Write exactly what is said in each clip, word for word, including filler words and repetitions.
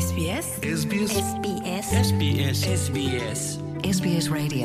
ኤስ ቢ ኤስ ኤስ ቢ ኤስ ኤስ ቢ ኤስ ኤስ ቢ ኤስ ኤስ ቢ ኤስ ኤስ ቢ ኤስ Radio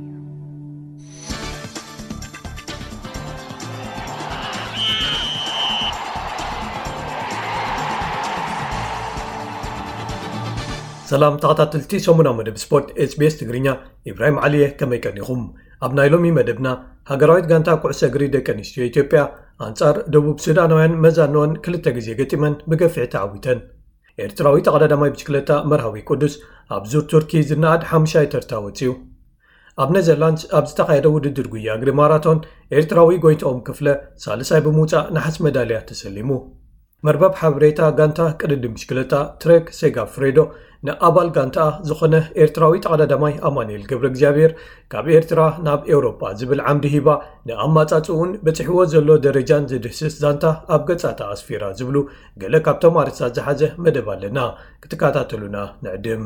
ሰላም ተኸታተልቲ ሰሙና መደብ ስፖርት ኤስ ቢ ኤስ ትግርኛ ኢብራሂም ዓሊየ ከመይ ቀኒኹም ኣብ ናይ ሎሚ መደብና ሃገራዊት ጋንታ ኩዕሶ እግሪ ደቂ ኣንስትዮ ኢትዮጵያ አንጻር ደቡብ ሱዳናውያን መዛነውን ክልተ ግዜ ገጢመን ብገፊዕ ተዓዊተን ኤርትራዊ ተቀዳዳማይ ብሽክለታ መርሃዊ ቅዱስ ኣብ ዙር ቱርኪ ዝናኣድ ሓሙሽተ ተርታ ወፂኡ ኣብ ኔዘርላንድስ ኣብ ዝተኻየደ ውድድር ጉያ እግሪ ማራቶን ኤርትራዊ ጎይትኦም ክፍለ ሳልሳይ ብምውፃእ ናሓስ መዳልያ ተሰሊሙ መርበብ ሓበሬታ ጋንታ ቅድድም ብሽክለታ ትሬክ ሴጋፍሬዶ ንኣባል ጋንታ ዝኾነ ኤርትራዊ ተቀዳዳማይ ኣማኑኤል ገብረ እግዚአብሔር ካብ ኤርትራ ናብ ኤውሮፓ ዝብል ዓምዲ ሂባ ንኣማጻጽኡን በጽሕዎ ዘሎ ደረጃን ዝድህስስ ዛንታ ኣብ ገጻታ ኣስፊራ ዝብሉ ገለ ካብቶም ኣርእስታት ዝሓዘ መደብ ኣለና ክትከታተሉና ንዕድም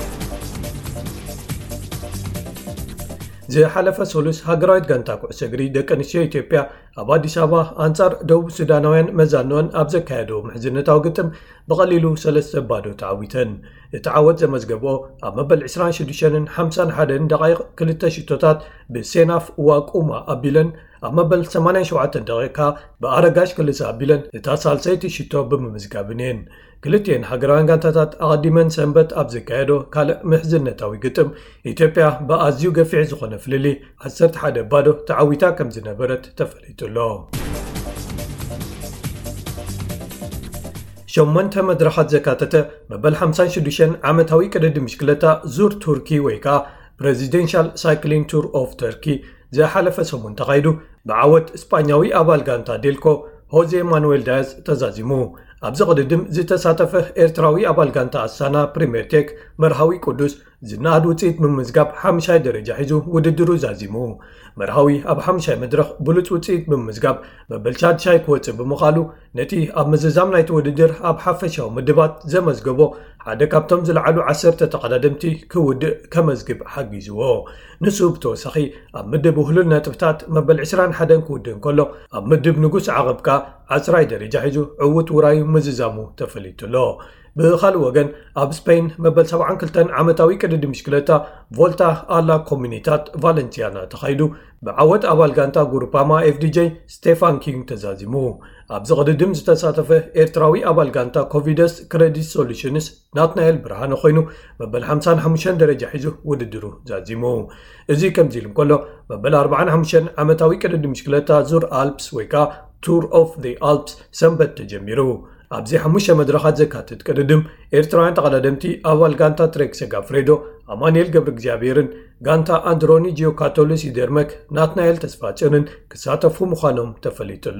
ዝሓለፈ ሰሉስ ሃገራዊት ጋንታ ኩዕሶ እግሪ ደቂ ኣንስትዮ ኢትዮጵያ ኣብ ኣዲስ ኣበባ አንጻር ደቡብ ሱዳናውያን መዛነውን ኣብ ዘካየዶ ምሕዝነታዊ ግጥም ብቐሊሉ ሰለስተ ባዶ ተዓዊተን እቲ ዓወት ዘመዝገበኦ ኣብ መበል عشرين وستة خمسة وواحد ደቂቕ ክልተ ሽቶታት ብሴናፍ ዋቁማ ኣቢለን ኣብ መበል ثمانية وسبعين ደቂቃ ብኣረጋሽ ክልሳ ኣቢለን እታ ሳልሰይቲ ሽቶ ብምምዝጋብነን ክልቲአን ሃገራውያን ጋንታታት ኣቐዲመን ሰንበት ኣብ ዘካየዶ ካልእ ምሕዝነታዊ ግጥም ኢትዮጵያ ብኣዝዩ ገፊዕ ዝኾነ ፍልሊ عشرة واحد ባዶ ተዓዊታ ከም ዝነበረት ተፈሊጡሎ ሸሞንተ መድረኻት ዘካተተ መበል خمسة وستين ዓመታዊ ቅድድም ብሽክለታ ዙር ቱርኪ ወይ ከዓ ፕሬዚደንሻል ሳይክሊንግ ቱር ኦፍ ተርኪ ዝሓለፈ ሰሙን ተኻይዱ ብዓወት እስፓኛዊ ኣባል ጋንታ ዴልኮ ሆዜ ማኑዌል ዳያዝ ተዛዚሙ ኣብዚ ቅድድም ዝተሳተፈ ኤርትራዊ ኣባል ጋንታ ኣሳና ፕሪምየር ቴክ መርሃዊ ቅዱስ ዝናኣድ ውፅኢት ብምዝጋብ ሓሙሽተ ደረጃ ሒዙ ውድድሩ ዛዚሙ መርሃዊ ኣብ ሓሙሽተ መድረኽ ብሉፅ ውፅኢት ብምዝጋብ መበል ሻድሻይ ክወፅእ ብምኻሉ ነቲ ኣብ ምዝዛም ናይቲ ውድድር ኣብ ሓፈሻዊ ምድባት ዘመዝገቦ ሓደ ካብቶም ዝለዓሉ ዓሰርተ ተቐዳደምቲ ክውድእ ከመዝግብ ሓጊዝዎ ንሱ ብተወሳኺ ኣብ ምድብ ውህሉል ነጥብታት መበል عشرين وواحد ክውድእ እንከሎ ኣብ ምድብ ንጉስ ዓቐብካ عشرة ደረጃ ሒዙ ዕውት ውራዩ ምዝዛሙ ተፈሊጡሎ ብኻልእ ወገን ኣብ ስፔን መበል ሰብعة وسبعين ዓመታዊ ቅድድም ብሽክለታ ቮልታ ኣላ ኮሚኒታት ቫለንሲያና ተኻይዱ ብዓወት ኣባል ጋንታ ጉሩፓማ ኤፍ ዲ ጄ ስቴፋን ኪንግ ተዛዚሙ ኣብዚ ቅድድም ዝተሳተፈ ኤርትራዊ ኣባል ጋንታ ኮቪደስ ክሬዲት ሶሉሽንስ ናትናኤል ብርሃነ ኮይኑ መበል خمسة وخمسين ደረጃ ሒዙ ውድድሩ ዛዚሙ እዚ ከምዚ ኢሉ እንከሎ መበል أربعة وخمسين ዓመታዊ ቅድድም ብሽክለታ ዙር ኣልፕስ ወይ ከዓ ቱር ኦፍ ዘ ኣልፕስ ሰንበት ተጀሚሩ ኣብዚ ሓሙሽተ መድረኻት ዘካትት ቅድድም ኤርትራውያን ተቀዳደምቲ ኣባል ጋንታ ትሬክ ሴጋፍሬዶ ኣማኑኤል ገብረ እግዚአብሔርን ጋንታ አንድሮኒ ጂኦካቶሎስ ይደርመክ ናትናኤል ተስፋጭንን ክሳተፉ ምዃኖም ተፈሊጡሎ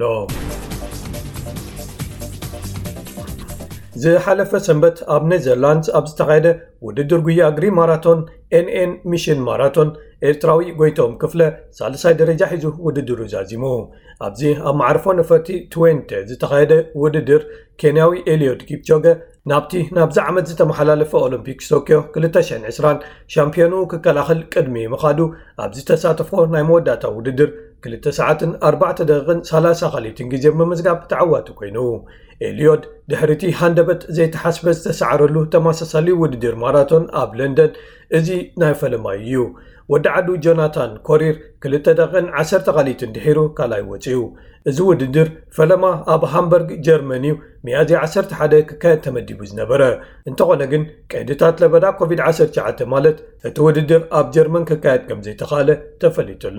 ዝሓለፈ ሰንበት ኣብ ኔዘርላንድስ ኣብ ዝተኻየደ ውድድር ጉያ እግሪ ማራቶን ኤንኤን ሚሽን ማራቶን ኤርትራዊ ጎይቶም ክፍለ ሳልሳይ ደረጃ ሒዙ ውድድሩ ዛዚሙ ኣብዚ ኣብ ማዕርፎ ነፈርቲ عشرين ዝተኻየደ ውድድር ኬንያዊ ኤልዮድ ኪፕቾገ ናብቲ ናብዚ ዓመት ዝተመሓላለፈ ኦሎምፒክስ ቶኪዮ ሁለት ሺህ عشرين ሻምፒዮኑ ክከላኸል ቅድሚ ምኻዱ ኣብዚ ተሳተፎ ናይ መወዳእታ ውድድር ክልተ ሰዓትን أربعة ደቂቕን ሰላሳ ኻሊትን ግዜ ብምዝጋብ ተዓዋቲ ኮይኑ ኤልዮድ ድሕሪቲ ሃንደበት ዘይተሓስበ ዝተሰዓረሉ ተመሳሳሊ ውድድር ማራቶን ኣብ ለንደን እዚ ናይ ፈለማ እዩ ወዲ ዓዱ ጆናታን ኮሪር ክልተ ደቂቕን عشرة ኻሊትን ድሒሩ ካልኣይ ወፂኡ እዚ ውድድር ፈለማ ኣብ ሃምበርግ ጀርመኒ ሚያዝያ عشرة واحد ክካየድ ተመዲቡ ዝነበረ እንተኾነ ግን ቀይድታት ለበዳ ኮቪድ عشرة تسعة ማለት እቲ ውድድር ኣብ ጀርመን ክካየድ ከም ዘይተኻለ ተፈሊጡሎ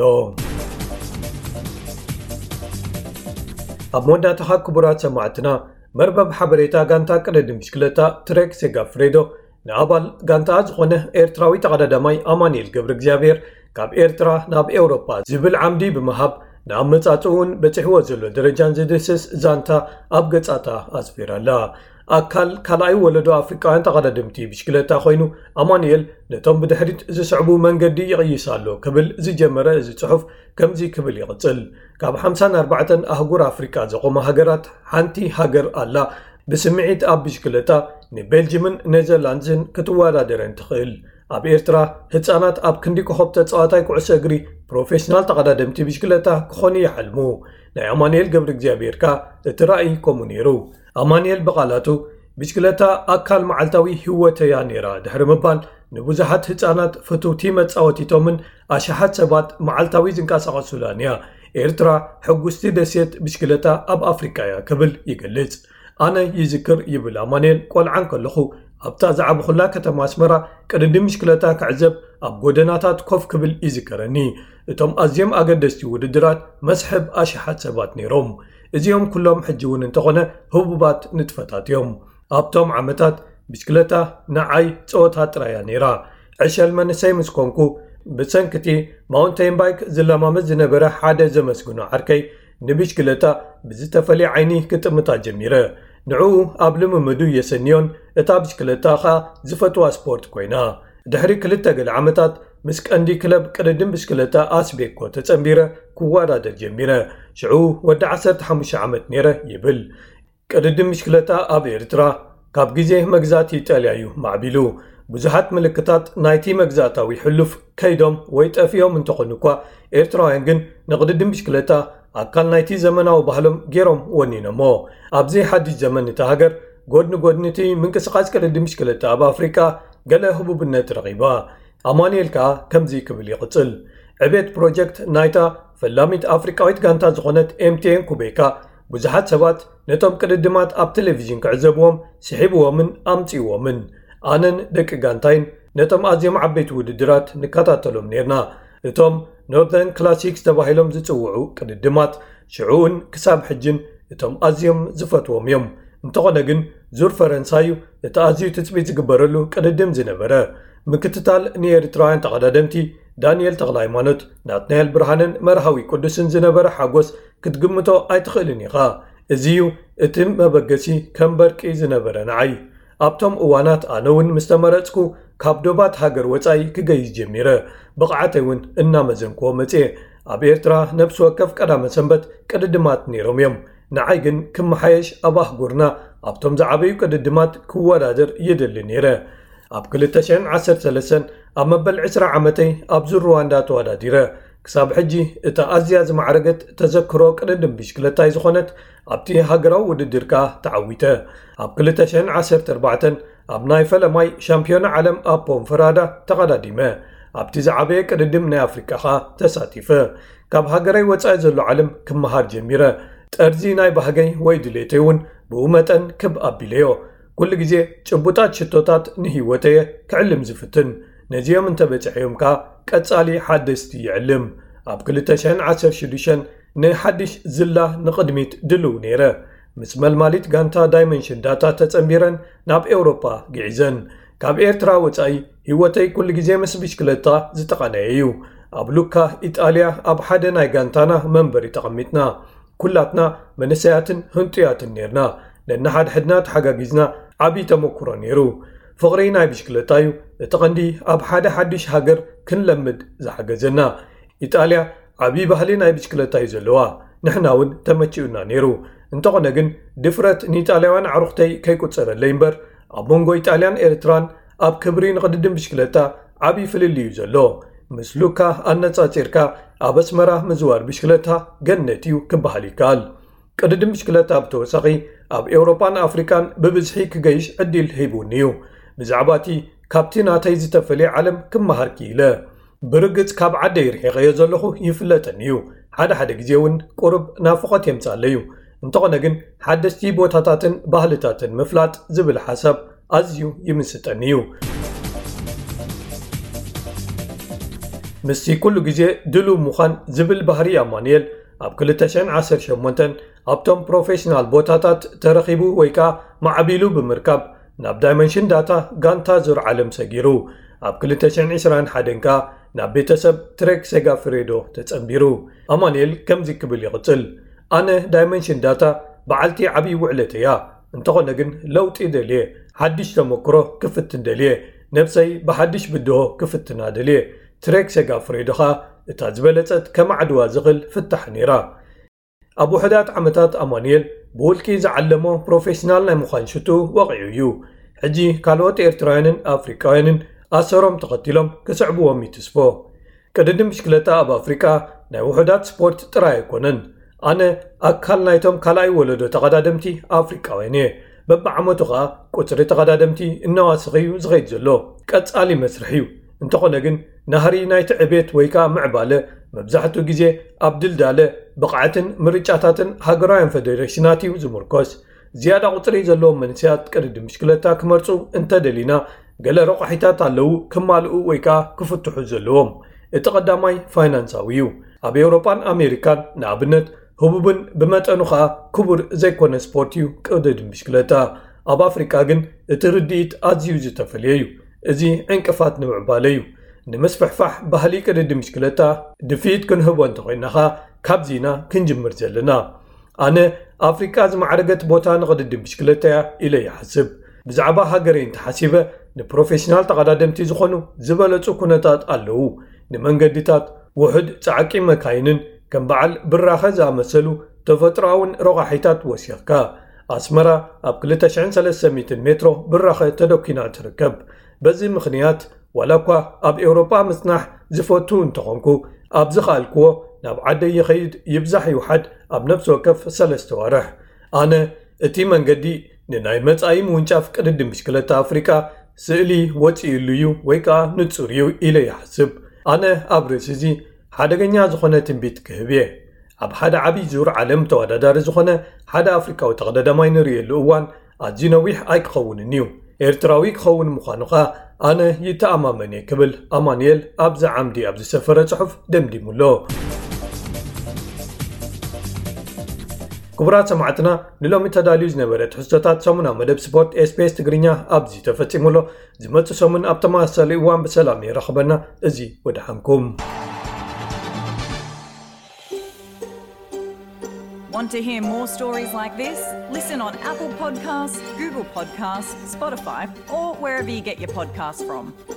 ኣብ መወዳእታ ክቡራት ሰማዕትና መርበብ ሓበሬታ ጋንታ ቅድድም ብሽክለታ ትሬክ ሴጋፍሬዶ ንኣባል ጋንታ ዝኾነ ኤርትራዊ ተቀዳዳማይ ኣማኑኤል ገብረ እግዚአብሔር ካብ ኤርትራ ናብ ኤውሮፓ ዝብል ዓምዲ ብምሃብ ንኣመጻጽኡን በጽሕዎ ዘሎ ደረጃን ዝድህስስ ዛንታ ኣብ ገጻታ ኣስፊራላ ኣካል ካልኣይ ወለዶ ኣፍሪካውያን ተቀዳደምቲ ብሽክለታ ኮይኑ ኣማኑኤል ነቶም ብድሕሪት ዝስዕቡ መንገዲ ይቕይሳሎ ክብል ዝጀመረ እዚ ጽሑፍ ከምዚ ክብል ይቕጽል ካብ خمسة وأربعة ኣህጉር ኣፍሪካ ዘቆመ ሃገራት ሓንቲ ሃገር ኣላ ብስምዒት ኣብ ብሽክለታ ንቤልጅምን ኔዘርላንድስን ክትወዳደረን ትኽእል ኣብ ኤርትራ ህፃናት ኣብ ክንዲ ኮኸብ ተጻዋታይ ኩዕሶ እግሪ ፕሮፌሽናል ተቀዳደምቲ ብሽክለታ ክኾኑ ይሕልሙ ናይ ኣማኑኤል ገብረ እግዚአብሔርካ እቲ ራእይ ከምኡ ነይሩ ኣማኑኤል በቃላቱ ብሽክለታ ኣካል መዓልታዊ ህይወተያ ነራ ድሕሪ ምባል ንብዙሓት ህፃናት ፍቱውቲ መፃወቲቶምን ኣሽሓት ሰባት መዓልታዊ ዝንቀሳቐሱላን እያ ኤርትራ ሕጉስቲ ደሴት ብሽክለታ ኣብ ኣፍሪካ እያ ክብል ይገልጽ ኣነ ይዝክር ይብል ኣማኑኤል ቆልዓን ከለኹ ኣብታ ዝዓበኹላ ከተማ ኣስመራ ቅድዲ ብሽክለታ ክዕዘብ ኣብ ጎደናታት ኮፍ ክብል ይዝከረኒ እቶም ኣዝዮም ኣገደስቲ ውድድራት መስሕብ ኣሽሓት ሰባት ነይሮም እዚኦም ኩሎም ሕጂ እውን እንተኾነ ህቡባት ንጥፈታት እዮም ኣብቶም ዓመታት ብሽክለታ ንዓይ ፀወታ ጥራያ ነይራ ዕሸል መንሰይ ምስ ኮንኩ ብሰንክቲ ማውንቴን ባይክ ዝለማመድ ዝነበረ ሓደ ዘመስግኖ ዓርከይ ንብሽክለታ ብዝተፈለየ ዓይኒ ክጥምታ ጀሚረ ንዕኡ ኣብ ልምምዱ የሰንዮን እታ ብሽክለታ ኸ ዝፈትዋ ስፖርት ኮይና ድሕሪ ክልተ ገለ ዓመታት ምስ ቀንዲ ክለብ ቅድድም ብሽክለታ ኣስቤኮ ተጸምቢረ ክወዳደር ጀሚረ ሽዑ ወዲ ዓሰርተ ሓሙሽተ ዓመት ነይረ ይብል ቅድድም ብሽክለታ ኣብ ኤርትራ ካብ ግዜ መግዛእቲ ኢጣልያ እዩ ማዕቢሉ ብዙሓት ምልክታት ናይቲ መግዛእታዊ ሕሉፍ ከይዶም ወይ ጠፊዮም እንተኾኑ እኳ ኤርትራውያን ግን ንቅድድም ብሽክለታ ኣካል ናይቲ ዘመናዊ ባህሎም ገይሮም ወኒኖሞ ኣብዚ ሓድሽ ዘመን እቲ ሃገር ጎድኒ ጎድንቲ ምንቅስቓስ ቅድድም ብሽክለታ ኣብ ኣፍሪካ ገለ ህቡብነት ረኺባ ኣማኑኤል ከዓ ከምዚ ክብል ይቕፅል ዕቤት ፕሮጀክት ናይታ ፈላሚት ኣፍሪካዊት ጋንታ ዝኾነት ኤምቲኤን ኩቤካ ብዙሓት ሰባት ነቶም ቅድድማት ኣብ ቴሌቪዥን ክዕዘብዎም ስሒብዎምን ኣምፂዎምን ኣነን ደቂ ጋንታይን ነቶም ኣዝዮም ዓበይቲ ውድድራት ንከታተሎም ነርና እቶም ኖርዘርን ክላሲክስ ተባሂሎም ዝጽውዑ ቅድድማት ሽዑን ክሳብ ሕጅን እቶም ኣዝዮም ዝፈትዎም እዮም እንተኾነ ግን ዙር ፈረንሳዩ እቲ ኣዝዩ ትፅቢት ዝግበረሉ ቅድድም ዝነበረ ምክትታል ንኤርትራውያን ተቐዳደምቲ ዳንኤል ተኽለሃይማኖት ናትናኤል ብርሃንን መርሃዊ ቅዱስን ዝነበረ ሓጎስ ክትግምቶ ኣይትኽእልን ኢኻ እዚዩ እቲ መበገሲ ከም በርቂ ዝነበረ ንዓይ ኣብቶም እዋናት ኣነ እውን ምስ ተመረፅኩ ካብ ዶባት ሃገር ወፃኢ ክገይዝ ጀሚረ ብቕዓተይ እውን እናመዘንክዎ መፅአ ኣብ ኤርትራ ነብሲ ወከፍ ቀዳመ ሰንበት ቅድድማት ነይሮም እዮም ንዓይ ግን ክመሓየሽ ኣብ ኣህጉርና ኣብቶም ዝዓበዩ ቅድድማት ክወዳደር ይደሊ ነይረ ኣብ ክልተ ሽሕን ዓሰርተ ሰለስተን ኣብ መበል ዕስራ ዓመተይ ኣብ ዙር ሩዋንዳ ተወዳዲረ ክሳብ ሕጂ እታ ኣዝያ ዝማዕረገት ተዘክሮ ቅድድም ብሽክለታይ ዝኾነት ኣብቲ ሃገራዊ ውድድር ከዓ ተዓዊተ ኣብ ክልተ ሽሕን ዓሰርተ ኣርባዕተን ኣብ ናይ ፈለማይ ሻምፒዮና ዓለም ኣብ ፖንፈራዳ ተቐዳዲመ ኣብቲ ዝዓበየ ቅድድም ናይ ኣፍሪካ ኸ ተሳቲፈ ካብ ሃገረይ ወፃኢ ዘሎ ዓለም ክመሃር ጀሚረ ጠርዚ ናይ ባህገይ ወይ ድሌተይ እውን ብኡ መጠን ክብ ኣቢለዮ ኩሉ ግዜ ጭቡጣት ሽቶታት ንህይወተየ ክዕልም ዝፍትን ነዚኦም እንተበፅሐዮም ከዓ ቀጻሊ ሓደስቲ ይዕልም ኣብ ክልተ ሽሕን ዓሰርተ ሽዱሽተ ንሓድሽ ዝላ ንቕድሚት ድልው ነይረ ምስ መልማሊት ጋንታ ዳይመንሽን ዳታ ተጸምቢረን ናብ ኤውሮፓ ግዒዘን ካብ ኤርትራ ወፃኢ ህይወተይ ኩሉ ግዜ ምስ ብሽክለታ ዝተቐነየ እዩ ኣብ ሉካ ኢጣልያ ኣብ ሓደ ናይ ጋንታና መንበሪ ተቐሚጥና ኩላትና መንእሰያትን ህንጡያትን ነርና ነናሓድሕድና ተሓጋጊዝና ዓብዪ ተመክሮ ነይሩ ፍቕሪ ናይ ብሽክለታ እዩ እቲ ቀንዲ ኣብ ሓደ ሓድሽ ሃገር ክንለምድ ዝሓገዘና ኢጣልያ ዓብዪ ባህሊ ናይ ብሽክለታ እዩ ዘለዋ ንሕና እውን ተመቺኡና ነይሩ እንተኾነ ግን ድፍረት ንኢጣልያውያን ዓሩኽተይ ከይቁፀረለይ እምበር ኣብ መንጎ ኢጣልያን ኤርትራን ኣብ ክብሪ ንቅድድም ብሽክለታ ዓብዪ ፍልል እዩ ዘሎ ምስ ሉካ ኣነጻጺርካ ኣብ ኣስመራ ምዝዋር ብሽክለታ ገነት እዩ ክበሃል ይከኣል ቅድድም ብሽክለታ ብተወሳኺ ኣብ ኤውሮፓን ኣፍሪካን ብብዝሒ ክገይሽ ዕድል ሂቡኒ እዩ ብዛዕባ እቲ ካብቲ ናተይ ዝተፈልየ ዓለም ክመሃር ክኢለ ብርግጽ ካብ ዓደይ ርሒቐዮ ዘለኹ ይፍለጠን እዩ ሓደ ሓደ ግዜ እውን ቁርብ ናፍቖት የምጻለዩ እንተኾነ ግን ሓደስቲ ቦታታትን ባህልታትን ምፍላጥ ዝብል ሓሳብ ኣዝዩ ይምስጠኒ እዩ ምስቲ ኩሉ ግዜ ድሉው ምዃን ዝብል ባህሪ ኣማኑኤል ኣብ ክልተ ሽሕን ዓሰርተ ሸሞንተን ኣብቶም ፕሮፌሽናል ቦታታት ተረኺቡ ወይ ከዓ ማዕቢሉ ብምርካብ ናብ ዳይመንሽን ዳታ ጋንታ ዙር ዓለም ሰጊሩ ኣብ ክልተ ሽሕን ዒስራን ሓደን ከዓ ናብ ቤተሰብ ትሬክ ሴጋፍሬዶ ተጸምቢሩ ኣማኑኤል ከምዚ ክብል ይቕፅል ኣነ ዳይመንሽን ዳታ በዓልቲ ዓብዪ ውዕለት እያ እንተኾነ ግን ለውጢ ደልየ ሓድሽ ተመክሮ ክፍትን ደልየ ነብሰይ ብሓድሽ ብድሆ ክፍትና ደልየ ትሬክ ሴጋፍሬዶ ኸ እታ ዝበለጸት ከም ዓድዋ ዝኽእል ፍታሕ ነይራ ኣብ ውሕዳት ዓመታት ኣማኑኤል ብውልቂ ዝዓለሞ ፕሮፌሽናል ናይ ምዃን ሽቱ ወቒዑ እዩ ሕጂ ካልኦት ኤርትራውያንን ኣፍሪካውያንን ኣሰሮም ተኸቲሎም ክስዕብዎም ይትስፎ ቅድድም ብሽክለታ ኣብ ኣፍሪካ ናይ ውሕዳት ስፖርት ጥራይ ኣይኮነን ኣነ ኣካል ናይቶም ካልኣይ ወለዶ ተቐዳደምቲ ኣፍሪካውያን እየ በብዓመቱ ኸኣ ቁፅሪ ተቐዳደምቲ እናዋስኸዩ ዝኸይድ ዘሎ ቀጻሊ መስርሕ እዩ እንተኾነ ግን ናህሪ ናይቲ ዕቤት ወይ ከዓ ምዕባለ መብዛሕትኡ ግዜ ኣብ ድልዳለ ብቕዓትን ምርጫታትን ሃገራውያን ፌደሬሽናት እዩ ዝምርኮስ ዝያዳ ቁፅሪ ዘለዎም መንስያት ቅድድም ብሽክለታ ክመርፁ እንተደሊና ገለ ረቑሒታት ኣለዉ ክማልኡ ወይ ከዓ ክፍትሑ ዘለዎም እቲ ቀዳማይ ፋይናንሳዊ እዩ ኣብ ኤውሮፓን ኣሜሪካን ንኣብነት ህቡብን ብመጠኑ ኸኣ ክቡር ዘይኮነ ስፖርት እዩ ቅድድም ብሽክለታ ኣብ ኣፍሪካ ግን እቲ ርድኢት ኣዝዩ ዝተፈልየ እዩ እዚ ዕንቅፋት ንምዕባለ እዩ ንምስፍሕፋሕ ባህሊ ቅድድም ብሽክለታ ድፊት ክንህቦ እንተኾይናኻ ካብዚና ክንጅምር ዘለና ኣነ ኣፍሪካ ዝማዕረገት ቦታ ንቅድድም ብሽክለታ እያ ኢለ ይሓስብ ብዛዕባ ሃገረይ እንተሓሲበ ንፕሮፌሽናል ተቐዳደምቲ ዝኾኑ ዝበለፁ ኩነታት ኣለዉ ንመንገድታት ውሕድ ፃዕቂ መካይንን ከም በዓል ብራኸ ዝኣመሰሉ ተፈጥሮኣውን ረቑሒታት ወሲኽካ ኣስመራ ኣብ ክልተ ሽሕን ሰለስተ ሚእትን ሜትሮ ብራኸ ተደኪና ትርከብ በዚ ምኽንያት ዋላ እኳ ኣብ ኤውሮፓ ምጽናሕ ዝፈቱ እንተኾንኩ ኣብ ዝኽኣልክዎ ናብ ዓደይ ይኸይድ ይብዛሕ ይውሓድ ኣብ ነፍሲ ወከፍ ሰለስተ ወርሕ ኣነ እቲ መንገዲ ንናይ መጻኢ ምውንጫፍ ቅድድም ብሽክለታ ኣፍሪካ ስእሊ ወፂኡሉ እዩ ወይ ከዓ ንጹር እዩ ኢለ ይሓስብ ኣነ ኣብ ርእሲ እዚ ሓደገኛ ዝኾነ ትንቢት ክህብ እየ ኣብ ሓደ ዓብይ ዙር ዓለም ተወዳዳሪ ዝኾነ ሓደ ኣፍሪካዊ ተቐዳዳማይ ንሪእየሉ እዋን ኣዝዩ ነዊሕ ኣይክኸውንን እዩ ኤርትራዊ ክኸውን ምዃኑ ኸ ኣነ ይተኣማመን እየ ክብል ኣማንኤል ኣብዛ ዓምዲ ኣብ ዝሰፈረ ጽሑፍ ደምዲሙሎ ክቡራት ሰማዕትና ንሎሚ ተዳልዩ ዝነበረ ትሕዝቶታት ሰሙናዊ መደብ ስፖርት ኤስቢኤስ ትግርኛ ኣብዚ ተፈጺሙሎ ዝመጽእ ሰሙን ኣብ ተመሳሳሊ እዋን ብሰላም ይረኽበና እዚ ወድሓንኩም Want to hear more stories like this? Listen on Apple Podcasts, Google Podcasts, Spotify, or wherever you get your podcasts from.